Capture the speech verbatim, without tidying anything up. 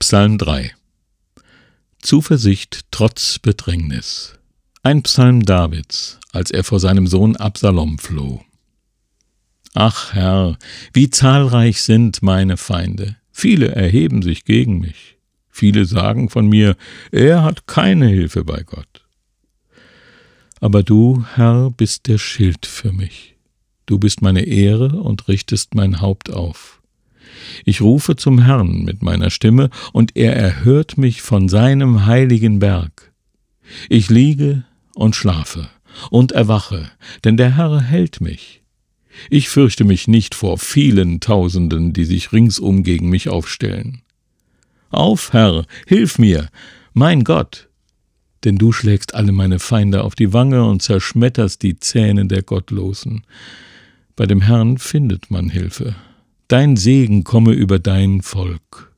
Psalm drei. Zuversicht trotz Bedrängnis. Ein Psalm Davids, als er vor seinem Sohn Absalom floh. Ach Herr, wie zahlreich sind meine Feinde. Viele erheben sich gegen mich. Viele sagen von mir, er hat keine Hilfe bei Gott. Aber du, Herr, bist der Schild für mich. Du bist meine Ehre und richtest mein Haupt auf. Ich rufe zum Herrn mit meiner Stimme, und er erhört mich von seinem heiligen Berg. Ich liege und schlafe und erwache, denn der Herr hält mich. Ich fürchte mich nicht vor vielen Tausenden, die sich ringsum gegen mich aufstellen. Auf, Herr, hilf mir, mein Gott! Denn du schlägst alle meine Feinde auf die Wange und zerschmetterst die Zähne der Gottlosen. Bei dem Herrn findet man Hilfe. Dein Segen komme über dein Volk.